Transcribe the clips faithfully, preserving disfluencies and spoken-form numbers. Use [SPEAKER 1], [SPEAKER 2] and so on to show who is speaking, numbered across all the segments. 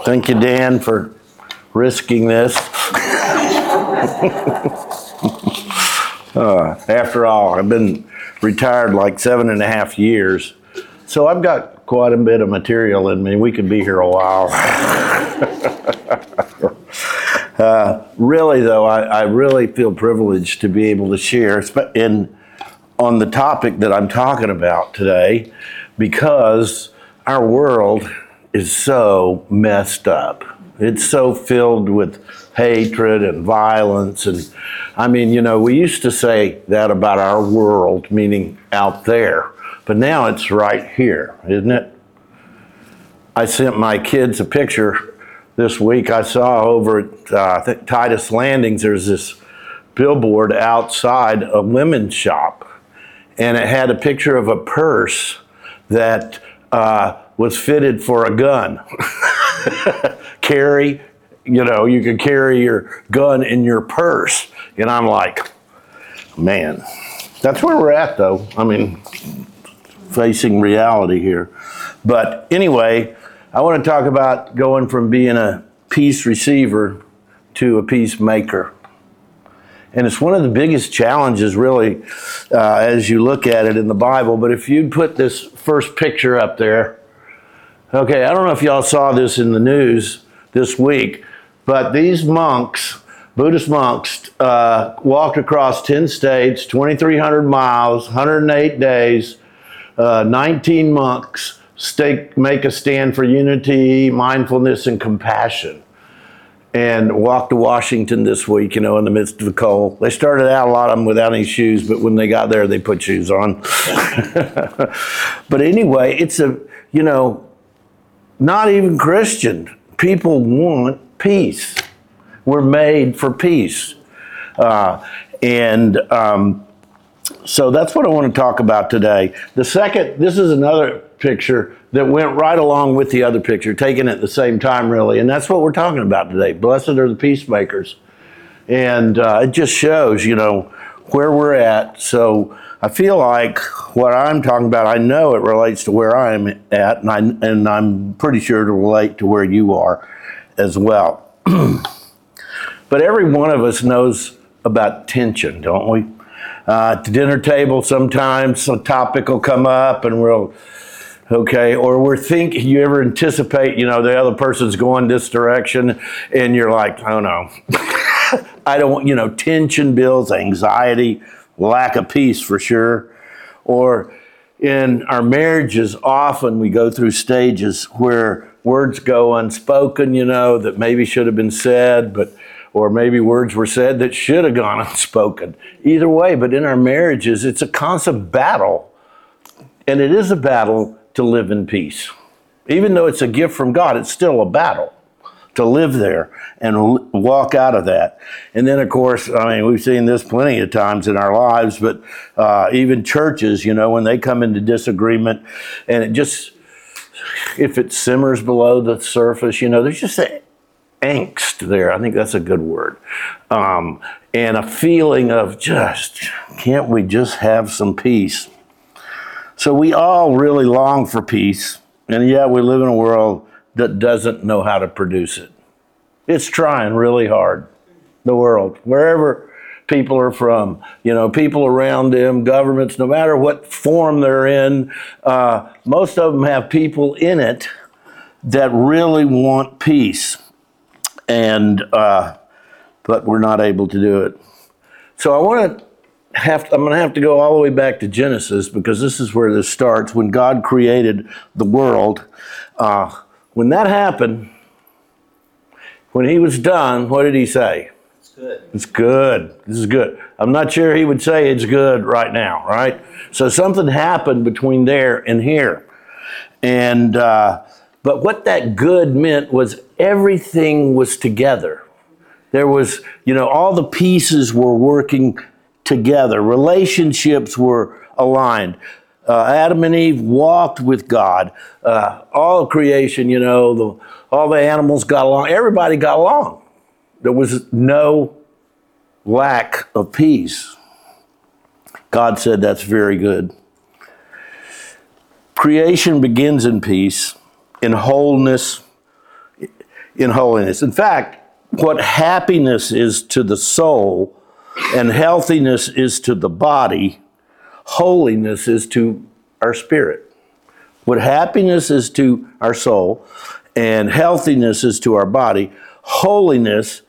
[SPEAKER 1] Thank you, Dan, for risking this. uh, after all, I've been retired like seven and a half years, so I've got quite a bit of material in me. We could be here a while. uh, really, though, I, I really feel privileged to be able to share in on the topic that I'm talking about today, because our world is so messed up. It's so filled with hatred and violence. And I mean, you know, we used to say that about our world, meaning out there, but now it's right here, isn't it? I sent my kids a picture this week. I saw over at uh, I think Titus Landings, there's this billboard outside a women's shop, and it had a picture of a purse that uh, was fitted for a gun. Carry, you know, you could carry your gun in your purse. And I'm like, man, that's where we're at, though. I mean, facing reality here. But anyway, I want to talk about going from being a peace receiver to a peacemaker. And it's one of the biggest challenges, really, uh, as you look at it in the Bible. But if you'd put this first picture up there, okay, I don't know if y'all saw this in the news this week, but these monks, Buddhist monks, uh, walked across ten states, twenty-three hundred miles, one hundred eight days, uh, nineteen monks, stay, make a stand for unity, mindfulness, and compassion. And walked to Washington this week, you know, in the midst of the cold. They started out, a lot of them, without any shoes, but when they got there, they put shoes on. But anyway, it's a, you know, not even Christian. People want peace. We're made for peace. Uh, and um, so that's what I want to talk about today. The second, this is another picture that went right along with the other picture, taken at the same time, really. And that's what we're talking about today. Blessed are the peacemakers. And uh, it just shows, you know, where we're at. So I feel like what I'm talking about, I know it relates to where I'm at, and, I, and I'm pretty sure to relate to where you are as well. But every one of us knows about tension, don't we? Uh, at the dinner table, sometimes a topic will come up and we'll, okay, or we're thinking, you ever anticipate, you know, the other person's going this direction and you're like, oh no, I don't want, you know, tension builds, anxiety, lack of peace for sure. Or in our marriages, often we go through stages where words go unspoken, you know, that maybe should have been said, but or maybe words were said that should have gone unspoken. Either way, but in our marriages, it's a constant battle. And it is a battle to live in peace. Even though it's a gift from God, it's still a battle to live there and walk out of that. And then, of course, I mean, we've seen this plenty of times in our lives, but uh, even churches, you know, when they come into disagreement and it just, if it simmers below the surface, you know, there's just a angst there. I think that's a good word. Um, and a feeling of just, can't we just have some peace? So we all really long for peace, and yet we live in a world that doesn't know how to produce it. It's trying really hard, the world, wherever people are from, you know, people around them, governments, no matter what form they're in, uh, most of them have people in it that really want peace. And, uh, but we're not able to do it. So I want to have, to, I'm going to have to go all the way back to Genesis, because this is where this starts. When God created the world, uh, when that happened, when he was done, what did he say?
[SPEAKER 2] It's good.
[SPEAKER 1] It's good. This is good. I'm not sure he would say it's good right now, right? So something happened between there and here. And, uh, but what that good meant was everything was together. There was, you know, all the pieces were working together. Relationships were aligned. Uh, Adam and Eve walked with God. Uh, all of creation, you know, the, all the animals got along. Everybody got along. There was no lack of peace. God said that's very good. Creation begins in peace, in wholeness. in holiness. In fact, what happiness is to the soul and healthiness is to the body, holiness is to our spirit. What happiness is to our soul and healthiness is to our body, holiness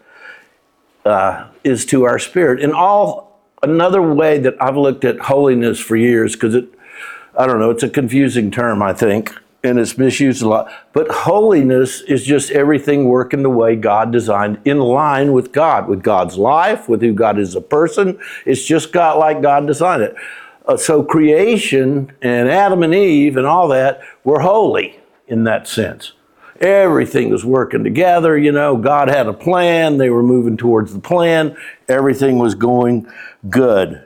[SPEAKER 1] uh, is to our spirit. And all another way that I've looked at holiness for years, because it, I don't know, it's a confusing term, I think, and it's misused a lot. But holiness is just everything working the way God designed, in line with God, with God's life, with who God is as a person. It's just God like God designed it. Uh, so creation and Adam and Eve and all that were holy in that sense. Everything was working together, you know, God had a plan, they were moving towards the plan, everything was going good.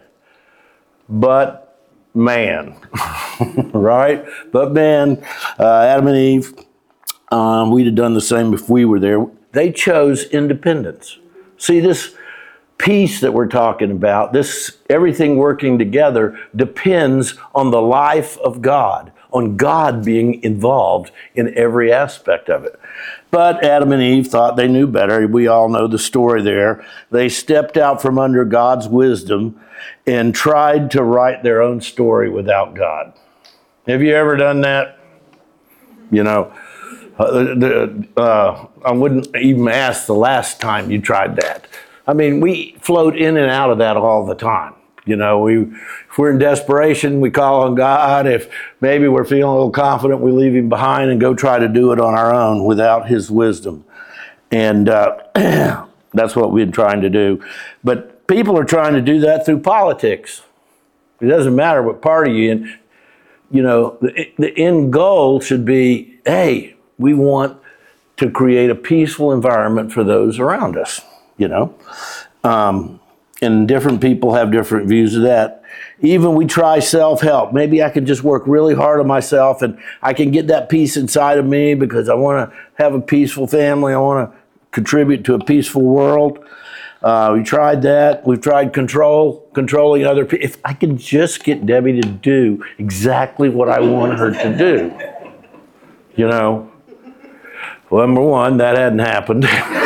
[SPEAKER 1] But man, right? But man, uh, Adam and Eve, um, we'd have done the same if we were there. They chose independence. See, this peace that we're talking about, this everything working together depends on the life of God, on God being involved in every aspect of it. But Adam and Eve thought they knew better. We all know the story there. They stepped out from under God's wisdom and tried to write their own story without God. Have you ever done that? You know, uh, the, uh, I wouldn't even ask the last time you tried that. I mean, we float in and out of that all the time. You know, we, if we're in desperation, we call on God. If maybe we're feeling a little confident, we leave him behind and go try to do it on our own without his wisdom. And uh, that's what we're trying to do. But people are trying to do that through politics. It doesn't matter what party you're in. You know, the, the end goal should be, hey, we want to create a peaceful environment for those around us, you know. Um, and different people have different views of that. Even we try self-help. Maybe I can just work really hard on myself and I can get that peace inside of me because I want to have a peaceful family. I want to contribute to a peaceful world. Uh, we tried that. We've tried control, controlling other people. If I could just get Debbie to do exactly what I want her to do, you know. Well, number one, that hadn't happened.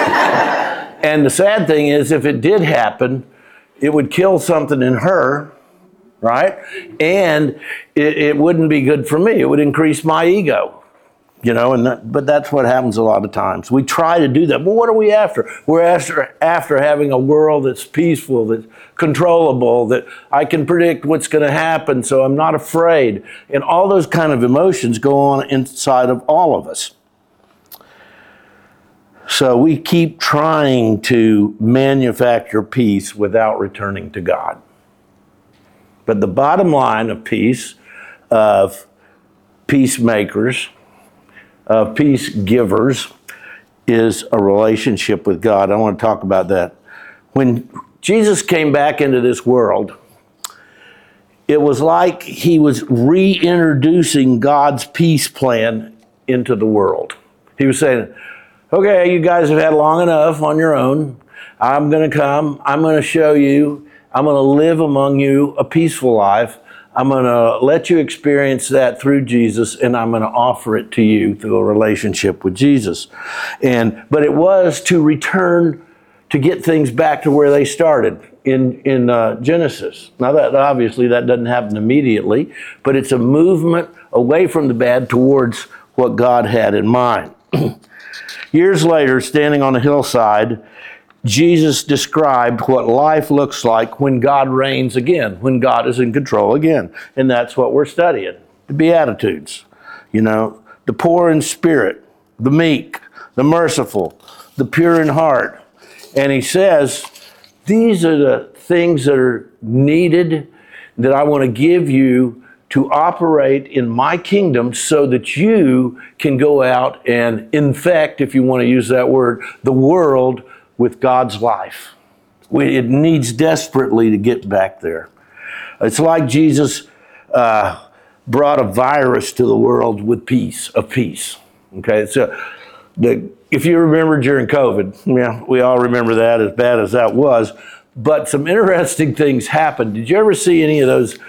[SPEAKER 1] And the sad thing is, if it did happen, it would kill something in her, right? And it, it wouldn't be good for me. It would increase my ego, you know. And that, but that's what happens a lot of times. We try to do that, but what are we after? We're after after having a world that's peaceful, that's controllable, that I can predict what's going to happen, so I'm not afraid. And all those kind of emotions go on inside of all of us. So we keep trying to manufacture peace without returning to God. But the bottom line of peace, of peacemakers, of peace givers, is a relationship with God. I want to talk about that. When Jesus came back into this world, it was like he was reintroducing God's peace plan into the world. He was saying, okay, you guys have had long enough on your own. I'm going to come. I'm going to show you. I'm going to live among you a peaceful life. I'm going to let you experience that through Jesus, and I'm going to offer it to you through a relationship with Jesus. And but it was to return, to get things back to where they started in, in uh, Genesis. Now, that obviously that doesn't happen immediately, but it's a movement away from the bad towards what God had in mind. Years later, standing on a hillside, Jesus described what life looks like when God reigns again, when God is in control again. And that's what we're studying, the Beatitudes. You know, the poor in spirit, the meek, the merciful, the pure in heart. And he says, these are the things that are needed that I want to give you to operate in my kingdom so that you can go out and infect, if you want to use that word, the world with God's life. It needs desperately to get back there. It's like Jesus uh, brought a virus to the world with peace, of peace. Okay, so the, if you remember during COVID, yeah, we all remember that, as bad as that was, but some interesting things happened. Did you ever see any of those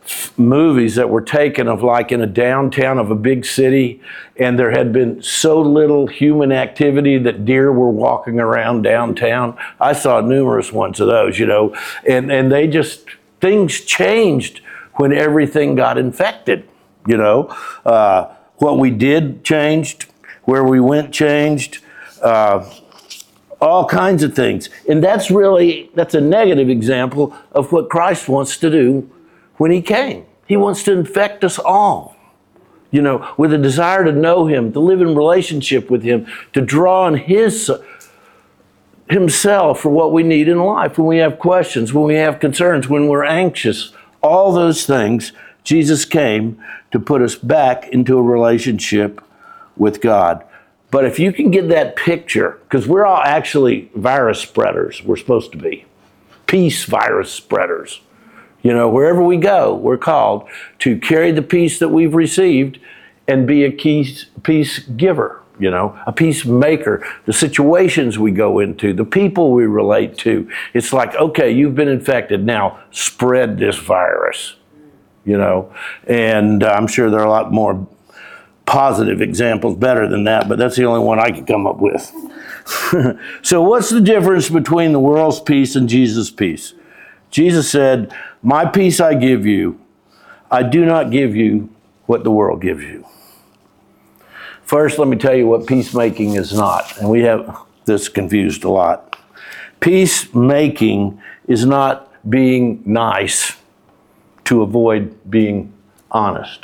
[SPEAKER 1] f- movies that were taken of like in a downtown of a big city, and there had been so little human activity that deer were walking around downtown. I saw numerous ones of those, you know, and, and they just, things changed when everything got infected, you know. Uh, what we did changed, where we went changed, uh, all kinds of things. And that's really, that's a negative example of what Christ wants to do when he came. He wants to infect us all, you know, with a desire to know him, to live in relationship with him, to draw on his himself for what we need in life, when we have questions, when we have concerns, when we're anxious, all those things. Jesus came to put us back into a relationship with God. But if you can get that picture, because we're all actually virus spreaders, we're supposed to be peace virus spreaders. You know, wherever we go, we're called to carry the peace that we've received and be a peace, peace giver, you know, a peacemaker. The situations we go into, the people we relate to, it's like, okay, you've been infected, now spread this virus, you know. And I'm sure there are a lot more positive examples better than that, but that's the only one I could come up with. So what's the difference between the world's peace and Jesus' peace? Jesus said, my peace I give you. I do not give you what the world gives you. First, let me tell you what peacemaking is not. And we have this confused a lot. Peacemaking is not being nice to avoid being honest.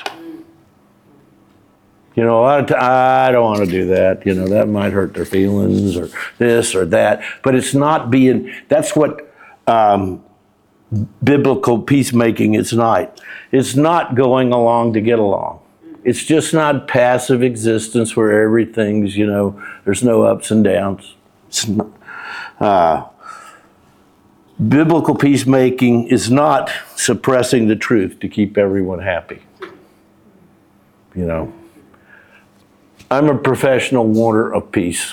[SPEAKER 1] You know, a lot of times, I don't want to do that. You know, that might hurt their feelings or this or that. But it's not being, that's what um, biblical peacemaking is not. It's not going along to get along. It's just not passive existence where everything's, you know, there's no ups and downs. It's not, uh, biblical peacemaking is not suppressing the truth to keep everyone happy. You know. I'm a professional wanter of peace.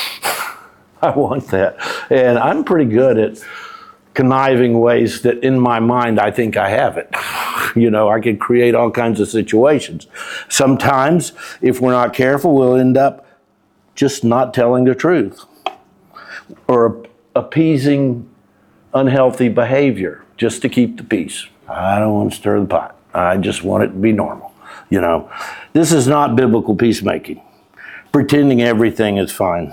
[SPEAKER 1] I want that. And I'm pretty good at conniving ways that in my mind I think I have it. You know, I can create all kinds of situations. Sometimes, if we're not careful, we'll end up just not telling the truth or appeasing unhealthy behavior just to keep the peace. I don't want to stir the pot. I just want it to be normal. You know, this is not biblical peacemaking, pretending everything is fine.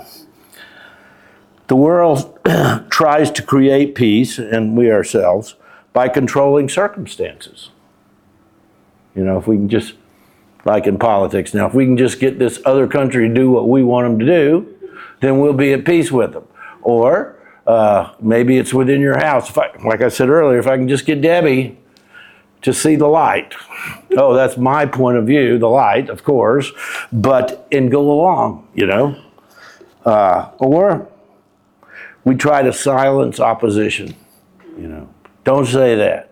[SPEAKER 1] The world tries to create peace, and we ourselves, by controlling circumstances. You know, if we can just, like in politics now, if we can just get this other country to do what we want them to do, then we'll be at peace with them. Or uh, maybe it's within your house. If I, like I said earlier, if I can just get Debbie to see the light. Oh, that's my point of view, the light, of course, but, and go along, you know. Uh, or we try to silence opposition, you know. Don't say that.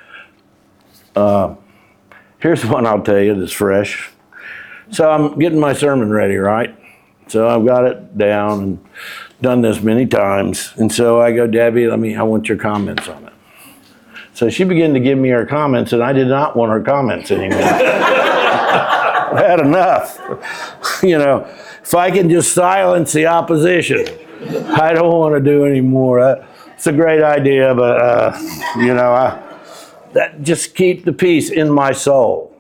[SPEAKER 1] Uh, here's one I'll tell you that's fresh. So I'm getting my sermon ready, right? So I've got it down and done this many times. And so I go, Debbie, let me, I want your comments on it. So she began to give me her comments, and I did not want her comments anymore. I had enough. You know, if I can just silence the opposition, I don't want to do any more. Uh, it's a great idea, but, uh, you know, I, that just keep the peace in my soul.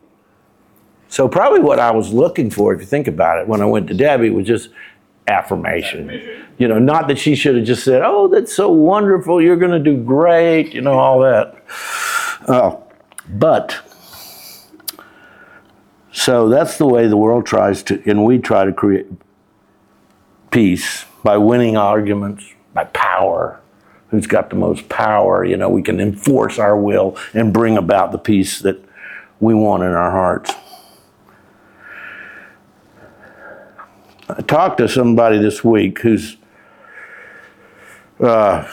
[SPEAKER 1] So probably what I was looking for, if you think about it, when I went to Debbie, was just affirmation. You know, not that she should have just said, oh, that's so wonderful, you're going to do great, you know, all that. Uh, but, so that's the way the world tries to, and we try to create peace by winning arguments, by power. Who's got the most power? You know, we can enforce our will and bring about the peace that we want in our hearts. I talked to somebody this week who's uh,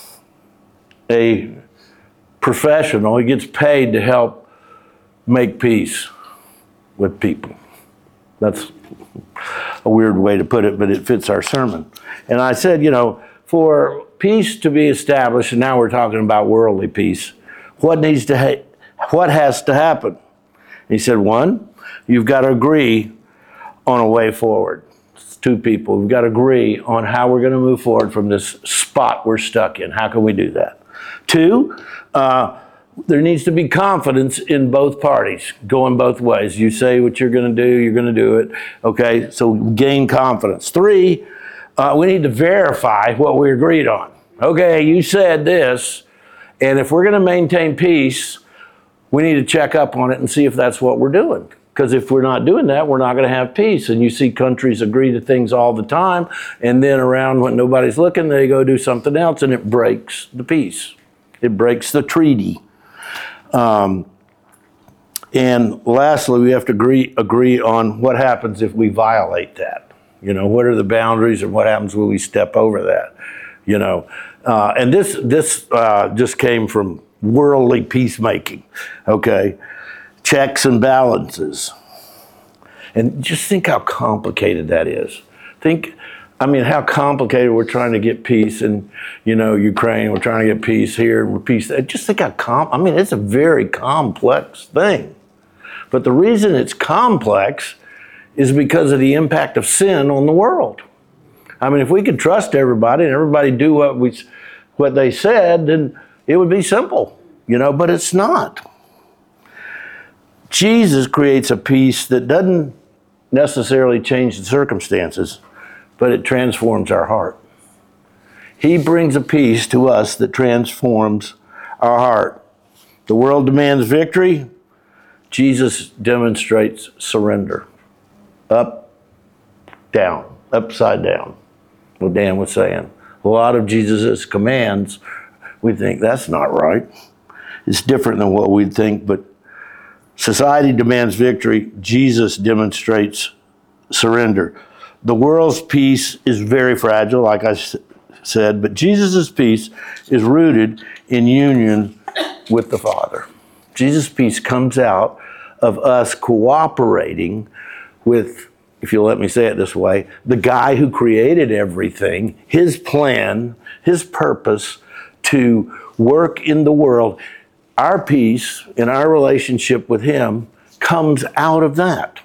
[SPEAKER 1] a professional. He gets paid to help make peace with people. That's a weird way to put it, but it fits our sermon. And I said, you know, for peace to be established, and now we're talking about worldly peace, what needs to ha- what has to happen? He said, one, you've got to agree on a way forward. It's two people. We've got to agree on how we're going to move forward from this spot we're stuck in. How can we do that? Two, uh, there needs to be confidence in both parties, going both ways. You say what you're going to do, you're going to do it. Okay, so gain confidence. Three, uh, we need to verify what we agreed on. Okay, you said this, and if we're going to maintain peace, we need to check up on it and see if that's what we're doing. Because if we're not doing that, we're not going to have peace. And you see countries agree to things all the time, and then around when nobody's looking, they go do something else, and it breaks the peace. It breaks the treaty. Um, and lastly, we have to agree agree on what happens if we violate that. You know, what are the boundaries, and what happens when we step over that? You know, uh, and this this uh, just came from worldly peacemaking, okay? Checks and balances. And just think how complicated that is. Think, I mean, how complicated we're trying to get peace in, you know, Ukraine, we're trying to get peace here, we're peace there. Just think how, com- I mean, it's a very complex thing. But the reason it's complex is because of the impact of sin on the world. I mean, if we could trust everybody and everybody do what we, what they said, then it would be simple, you know, but it's not. Jesus creates a peace that doesn't necessarily change the circumstances, but it transforms our heart. He brings a peace to us that transforms our heart. The world demands victory. Jesus demonstrates surrender. Up, down, upside down. What Dan was saying. A lot of Jesus' commands, we think that's not right. It's different than what we'd think, but society demands victory. Jesus demonstrates surrender. The world's peace is very fragile, like I said, but Jesus' peace is rooted in union with the Father. Jesus' peace comes out of us cooperating with, if you'll let me say it this way, the guy who created everything, his plan, his purpose to work in the world. Our peace in our relationship with him comes out of that.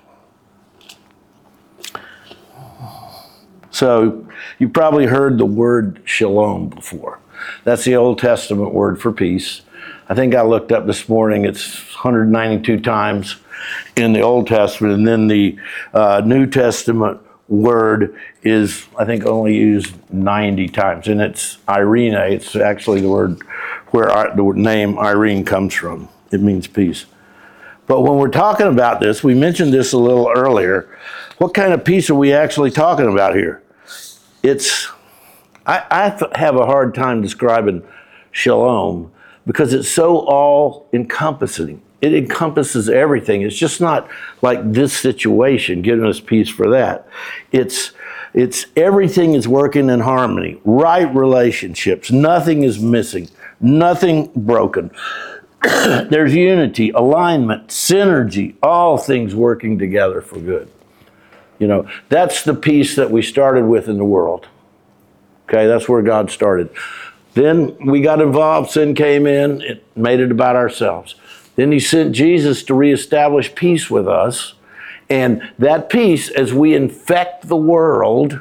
[SPEAKER 1] So you probably heard the word shalom before. That's the Old Testament word for peace. I think I looked up this morning, it's one hundred ninety-two times in the Old Testament, and then the uh, New Testament word is, I think, only used ninety times, and it's Irene. It's actually the word where our, the name Irene comes from. It means peace. But when we're talking about this, we mentioned this a little earlier, what kind of peace are we actually talking about here? It's, I, I have a hard time describing shalom because it's so all-encompassing. It encompasses everything. It's just not like this situation giving us peace for that. It's it's everything is working in harmony, right relationships. Nothing is missing, nothing broken. There's unity, alignment, synergy, all things working together for good. You know, that's the peace that we started with in the world. Okay, that's where God started. Then we got involved, sin came in, it made it about ourselves. Then he sent Jesus to reestablish peace with us. And that peace, as we infect the world,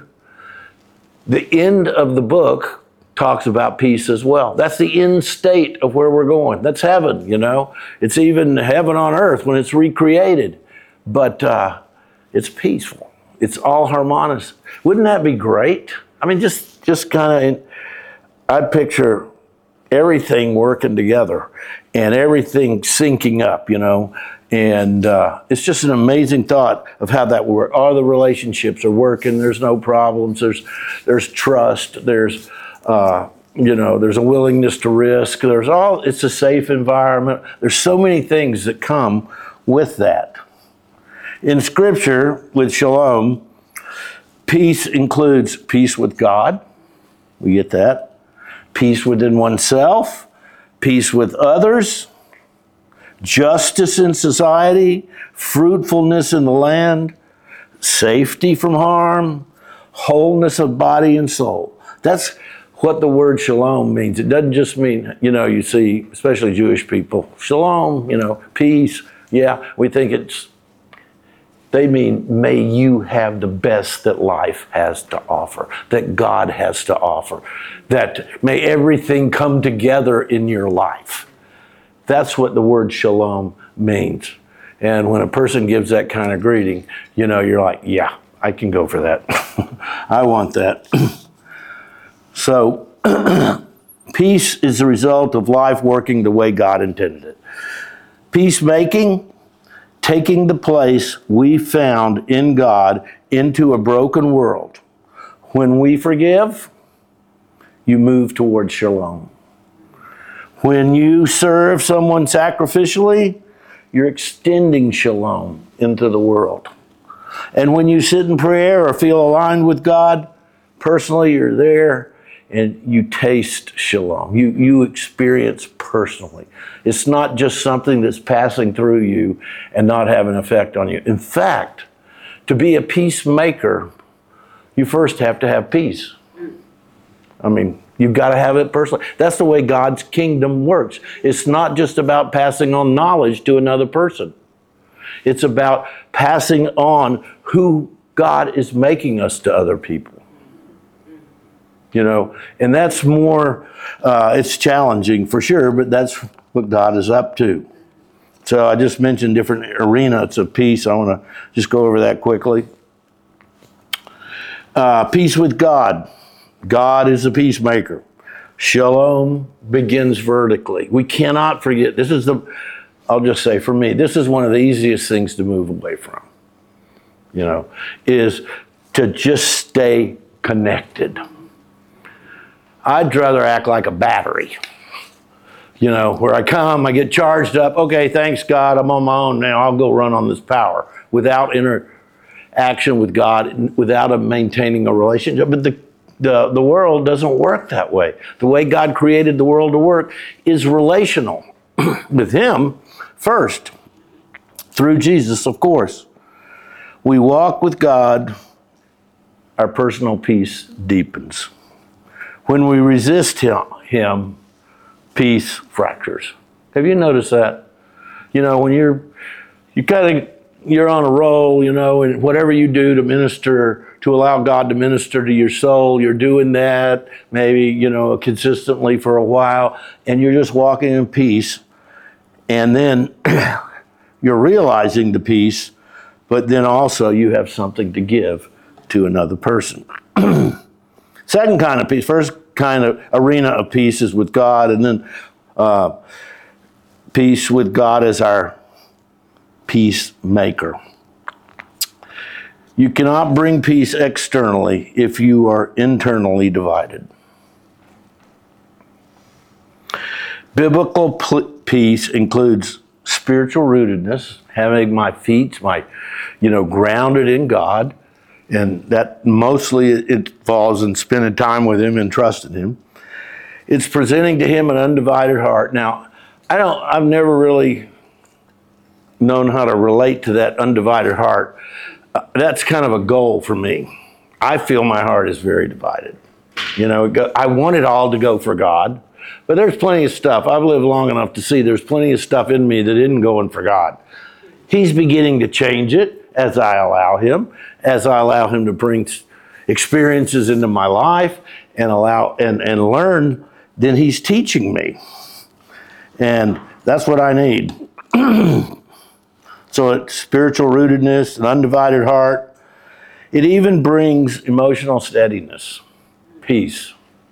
[SPEAKER 1] the end of the book talks about peace as well. That's the end state of where we're going. That's heaven, you know. It's even heaven on earth when it's recreated. But uh, it's peaceful. It's all harmonious. Wouldn't that be great? I mean, just, just kind of, I'd picture everything working together and everything syncing up, you know. And uh, it's just an amazing thought of how that works. All the relationships are working. There's no problems. There's there's trust. There's, uh, you know, there's a willingness to risk. There's all, it's a safe environment. There's so many things that come with that. In Scripture, with shalom, peace includes peace with God. We get that. Peace within oneself. Peace with others. Justice in society, fruitfulness in the land, safety from harm, wholeness of body and soul. That's what the word shalom means. It doesn't just mean, you know, you see, especially Jewish people, shalom, you know, peace. Yeah, we think it's, they mean, may you have the best that life has to offer, that God has to offer, that may everything come together in your life. That's what the word shalom means. And when a person gives that kind of greeting, you know, you're like, yeah, I can go for that. I want that. So, peace is the result of life working the way God intended it. Peacemaking, taking the place we found in God into a broken world. When we forgive, you move towards shalom. When you serve someone sacrificially, you're extending shalom into the world. And when you sit in prayer or feel aligned with God, personally, you're there and you taste shalom. You, you experience personally. It's not just something that's passing through you and not having an effect on you. In fact, to be a peacemaker, you first have to have peace. I mean, you've got to have it personally. That's the way God's kingdom works. It's not just about passing on knowledge to another person. It's about passing on who God is making us to other people. You know, and that's more, uh, it's challenging for sure, but that's what God is up to. So I just mentioned different arenas of peace. I want to just go over that quickly. Uh, peace with God. God is a peacemaker. Shalom begins vertically. We cannot forget, this is the, I'll just say for me, this is one of the easiest things to move away from, you know, is to just stay connected. I'd rather act like a battery, you know, where I come, I get charged up. Okay, thanks God, I'm on my own now. I'll go run on this power without interaction with God, without a maintaining a relationship. But the, the, the world doesn't work that way. The way God created the world to work is relational with Him first, through Jesus, of course. We walk with God, our personal peace deepens. When we resist him, him, peace fractures. Have you noticed that? You know, when you're, you kind of, you're on a roll, you know, and whatever you do to minister, to allow God to minister to your soul, you're doing that maybe, you know, consistently for a while, and you're just walking in peace, and then you're realizing the peace, but then also you have something to give to another person. Second kind of peace, first kind of arena of peace is with God, and then uh, peace with God as our peacemaker. You cannot bring peace externally if you are internally divided. Biblical pl- peace includes spiritual rootedness, having my feet, my, you know, grounded in God. And that mostly it falls in spending time with Him and trusting Him. It's presenting to Him an undivided heart. Now, I don't, I've never really known how to relate to that undivided heart. Uh, that's kind of a goal for me. I feel my heart is very divided. You know, it go, I want it all to go for God, but there's plenty of stuff. I've lived long enough to see there's plenty of stuff in me that isn't going for God. He's beginning to change it as I allow Him, as I allow Him to bring experiences into my life and allow and, and learn, then He's teaching me. And that's what I need. So it's spiritual rootedness, an undivided heart. It even brings emotional steadiness, peace.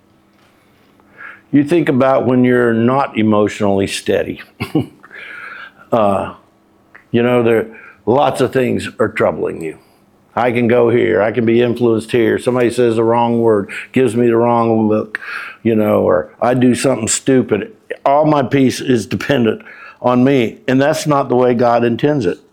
[SPEAKER 1] You think about when you're not emotionally steady. uh, you know, there lots of things are troubling you. I can go here. I can be influenced here. Somebody says the wrong word, gives me the wrong look, you know, or I do something stupid. All my peace is dependent on me, and that's not the way God intends it.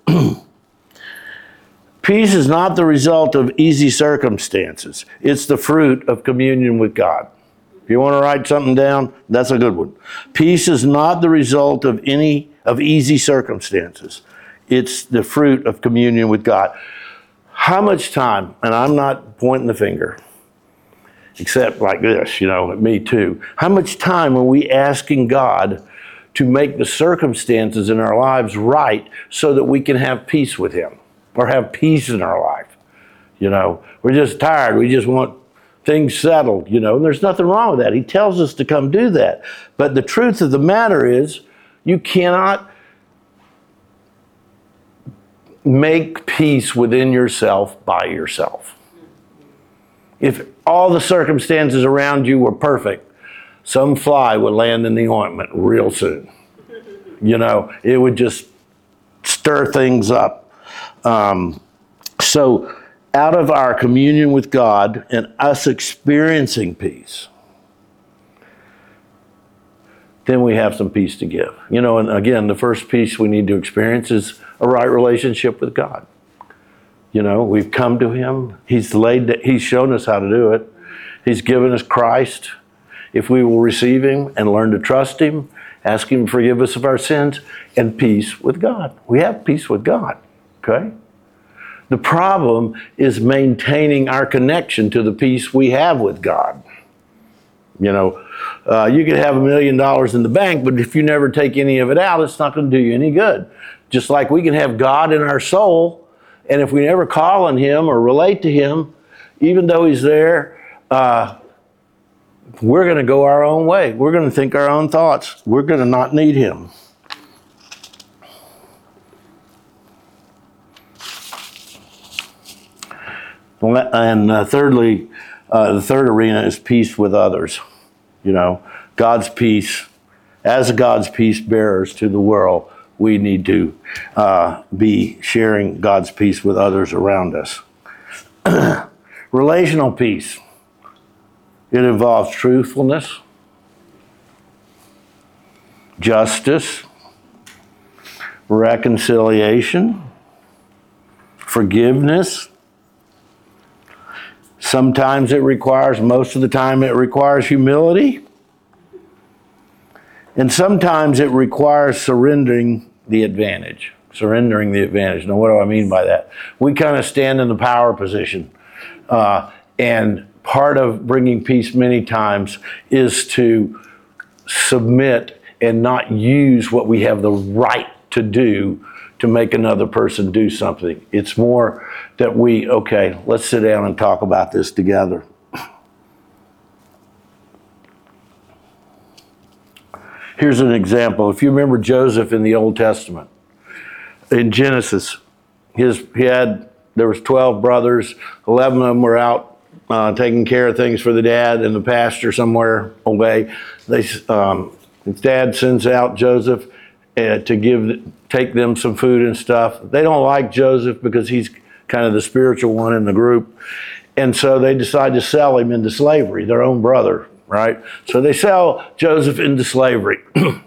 [SPEAKER 1] Peace is not the result of easy circumstances. It's the fruit of communion with God. If you want to write something down, that's a good one. Peace is not the result of any of easy circumstances. It's the fruit of communion with God. How much time, and I'm not pointing the finger, except like this, you know, me too. How much time are we asking God to make the circumstances in our lives right so that we can have peace with him or have peace in our life? You know, we're just tired. We just want things settled, you know, and there's nothing wrong with that. He tells us to come do that. But the truth of the matter is, you cannot make peace within yourself by yourself. If all the circumstances around you were perfect, some fly would land in the ointment real soon. You know, it would just stir things up. Um, so out of our communion with God and us experiencing peace, then we have some peace to give. You know, and again, the first peace we need to experience is a right relationship with God. You know, we've come to him. He's laid, he's shown us how to do it. He's given us Christ. If we will receive him and learn to trust him, ask him to forgive us of our sins, and peace with God. We have peace with God, okay? The problem is maintaining our connection to the peace we have with God. You know, uh, you could have a million dollars in the bank, but if you never take any of it out, it's not going to do you any good. Just like we can have God in our soul, and if we never call on him or relate to him, even though he's there, uh, we're going to go our own way. We're going to think our own thoughts. We're going to not need him. And uh, thirdly, uh, the third arena is peace with others. You know, God's peace. As God's peace bearers to the world, we need to uh, be sharing God's peace with others around us. Relational peace. It involves truthfulness, justice, reconciliation, forgiveness. Sometimes it requires, most of the time it requires humility. And sometimes it requires surrendering the advantage. Surrendering the advantage. Now, what do I mean by that? We kind of stand in the power position. Uh, and part of bringing peace many times is to submit and not use what we have the right to do to make another person do something. It's more that we, okay, let's sit down and talk about this together. Here's an example. If you remember Joseph in the Old Testament, in Genesis, his he had there was twelve brothers. eleven of them were out uh, taking care of things for the dad in the pasture somewhere away. They um, his dad sends out Joseph uh, to give take them some food and stuff. They don't like Joseph because he's kind of the spiritual one in the group, and so they decide to sell him into slavery. Their own brother. Right? So they sell Joseph into slavery.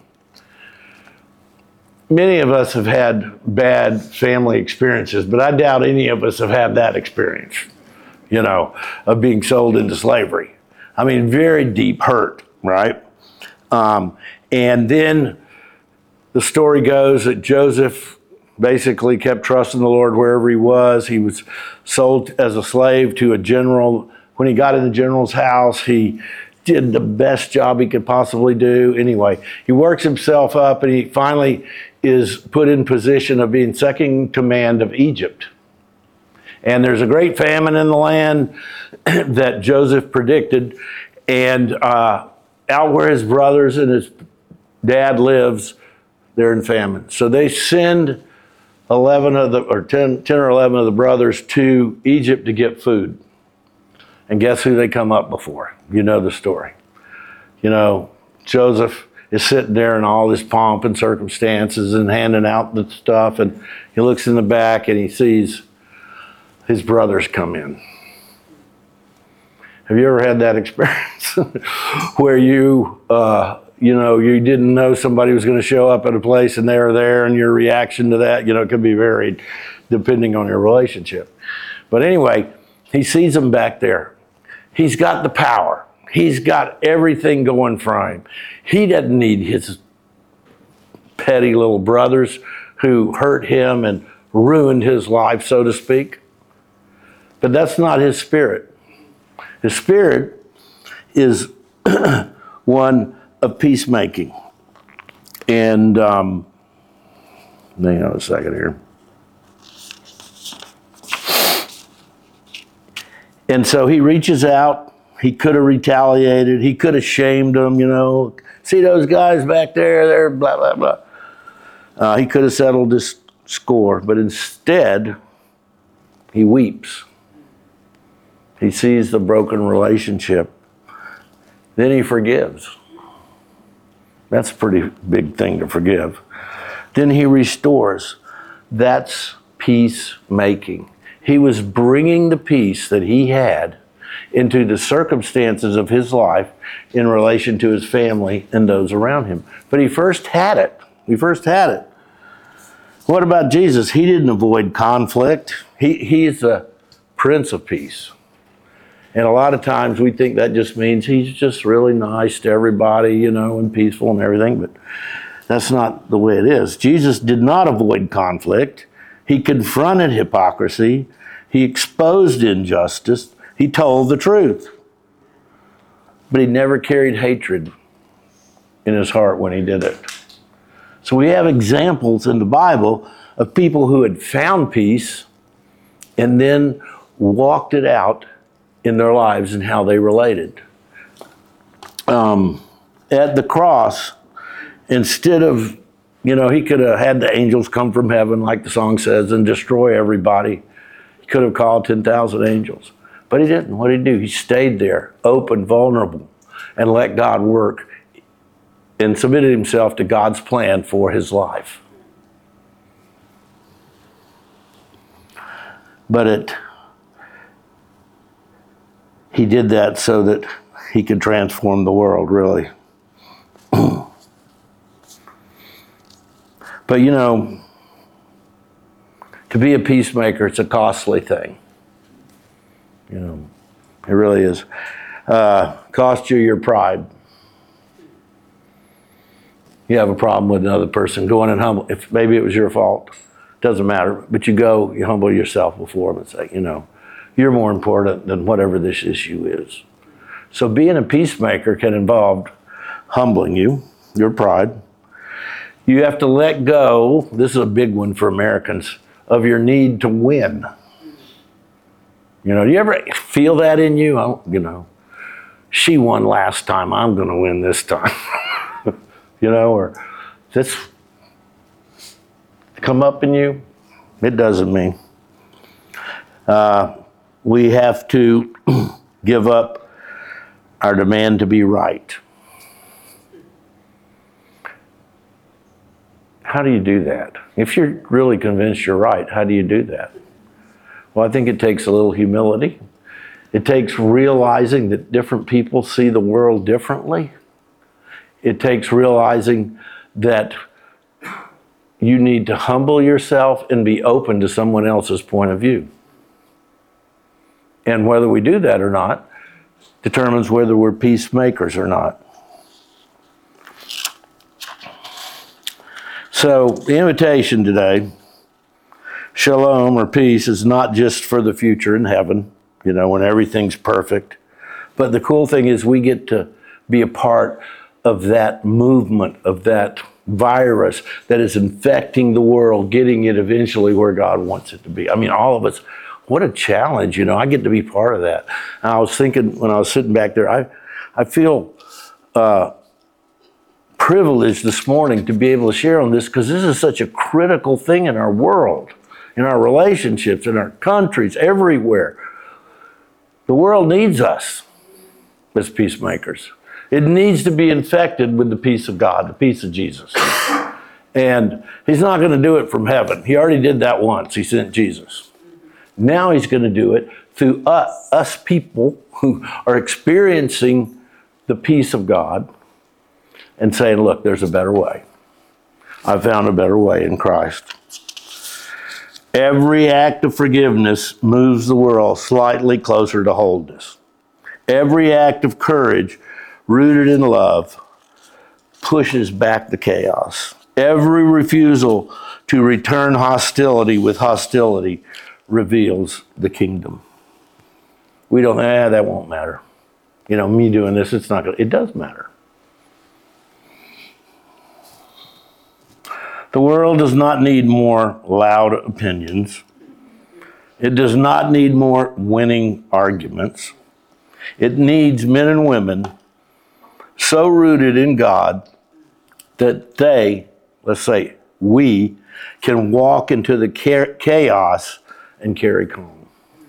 [SPEAKER 1] Many of us have had bad family experiences, but I doubt any of us have had that experience, you know, of being sold into slavery. I mean, very deep hurt, right? Um, and then the story goes that Joseph basically kept trusting the Lord wherever he was. He was sold as a slave to a general. When he got in the general's house, he did the best job he could possibly do. Anyway, he works himself up and he finally is put in position of being second in command of Egypt. And there's a great famine in the land that Joseph predicted. And uh, out where his brothers and his dad lives, they're in famine. So they send eleven of the, or ten, ten or eleven of the brothers to Egypt to get food. And guess who they come up before? You know the story. You know, Joseph is sitting there in all this pomp and circumstances and handing out the stuff. And he looks in the back and he sees his brothers come in. Have you ever had that experience where you, uh, you know, you didn't know somebody was going to show up at a place and they were there, and your reaction to that, you know, could be varied depending on your relationship. But anyway, he sees them back there. He's got the power. He's got everything going for him. He doesn't need his petty little brothers who hurt him and ruined his life, so to speak. But that's not his spirit. His spirit is one of peacemaking. And um, hang on a second here. And so he reaches out. He could have retaliated. He could have shamed them, you know. See those guys back there? They're blah, blah, blah. Uh, he could have settled this score. But instead, he weeps. He sees the broken relationship. Then he forgives. That's a pretty big thing to forgive. Then he restores. That's peacemaking. He was bringing the peace that he had into the circumstances of his life in relation to his family and those around him. But he first had it. He first had it. What about Jesus? He didn't avoid conflict. He, he's the Prince of Peace. And a lot of times we think that just means he's just really nice to everybody, you know, and peaceful and everything. But that's not the way it is. Jesus did not avoid conflict. He confronted hypocrisy. He exposed injustice. He told the truth. But he never carried hatred in his heart when he did it. So we have examples in the Bible of people who had found peace and then walked it out in their lives and how they related. Um, at the cross, instead of, you know, he could have had the angels come from heaven, like the song says, and destroy everybody. He could have called ten thousand angels. But he didn't. What did he do? He stayed there, open, vulnerable, and let God work and submitted himself to God's plan for his life. But it, he did that so that he could transform the world, really. But you know, to be a peacemaker, it's a costly thing. You know, it really is. Uh, cost you your pride. You have a problem with another person, go in and humble. If maybe it was your fault, doesn't matter. But you go, you humble yourself before them and say, you know, you're more important than whatever this issue is. So being a peacemaker can involve humbling you, your pride. You have to let go, this is a big one for Americans, of your need to win. You know, do you ever feel that in you? I, you know, she won last time, I'm going to win this time. You know, or this come up in you? It doesn't mean. Uh, we have to give up our demand to be right. How do you do that? If you're really convinced you're right, how do you do that? Well, I think it takes a little humility. It takes realizing that different people see the world differently. It takes realizing that you need to humble yourself and be open to someone else's point of view. And whether we do that or not determines whether we're peacemakers or not. So the invitation today, shalom or peace, is not just for the future in heaven, you know, when everything's perfect. But the cool thing is we get to be a part of that movement, of that virus that is infecting the world, getting it eventually where God wants it to be. I mean, all of us, what a challenge, you know. I get to be part of that. And I was thinking when I was sitting back there, I, I feel uh, privileged this morning to be able to share on this because this is such a critical thing in our world, in our relationships, in our countries, everywhere. The world needs us as peacemakers. It needs to be infected with the peace of God, the peace of Jesus. And he's not going to do it from heaven. He already did that once. He sent Jesus. Now he's going to do it through us, us people who are experiencing the peace of God and saying, look, there's a better way. I found a better way in Christ. Every act of forgiveness moves the world slightly closer to wholeness. Every act of courage rooted in love pushes back the chaos. Every refusal to return hostility with hostility reveals the kingdom. We don't, eh, that won't matter. You know, me doing this, it's not going to, it does matter. The world does not need more loud opinions. It does not need more winning arguments. It needs men and women so rooted in God that they, let's say, we, can walk into the chaos and carry calm.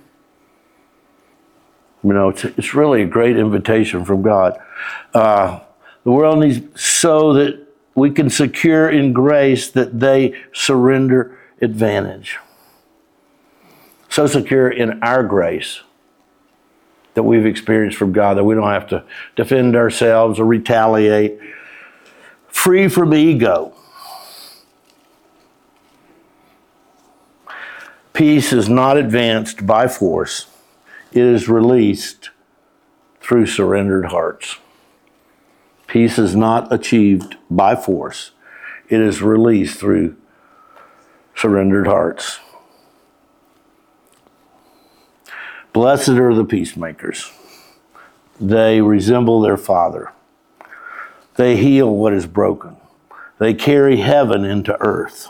[SPEAKER 1] You know, it's, it's really a great invitation from God. Uh, the world needs so that we can secure in grace that they surrender advantage. So secure in our grace that we've experienced from God that we don't have to defend ourselves or retaliate. Free from ego. Peace is not advanced by force. It is released through surrendered hearts. Peace is not achieved by force. It is released through surrendered hearts. Blessed are the peacemakers. They resemble their Father. They heal what is broken. They carry heaven into earth.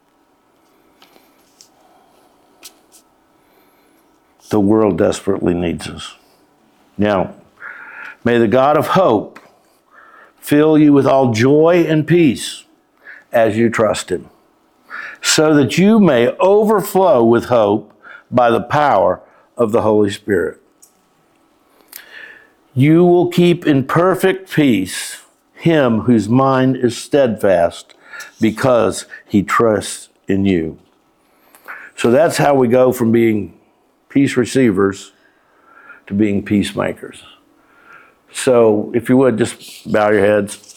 [SPEAKER 1] The world desperately needs us. Now, may the God of hope fill you with all joy and peace as you trust him, so that you may overflow with hope by the power of the Holy Spirit. You will keep in perfect peace him whose mind is steadfast because he trusts in you. So that's how we go from being peace receivers to being peacemakers. So if you would, just bow your heads.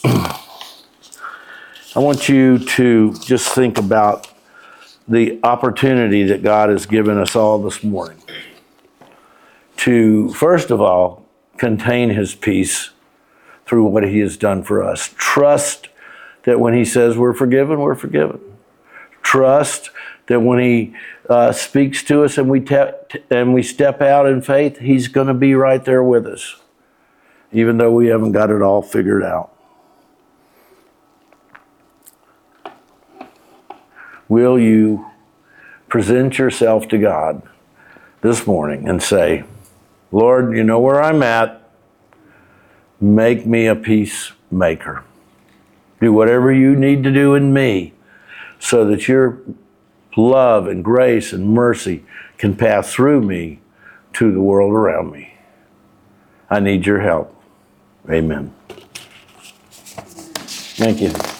[SPEAKER 1] I want you to just think about the opportunity that God has given us all this morning to, first of all, contain his peace through what he has done for us. Trust that when he says we're forgiven, we're forgiven. Trust that when he uh, speaks to us and we te- and we step out in faith, he's going to be right there with us, even though we haven't got it all figured out. Will you present yourself to God this morning and say, Lord, you know where I'm at. Make me a peacemaker. Do whatever you need to do in me so that your love and grace and mercy can pass through me to the world around me. I need your help. Amen. Thank you.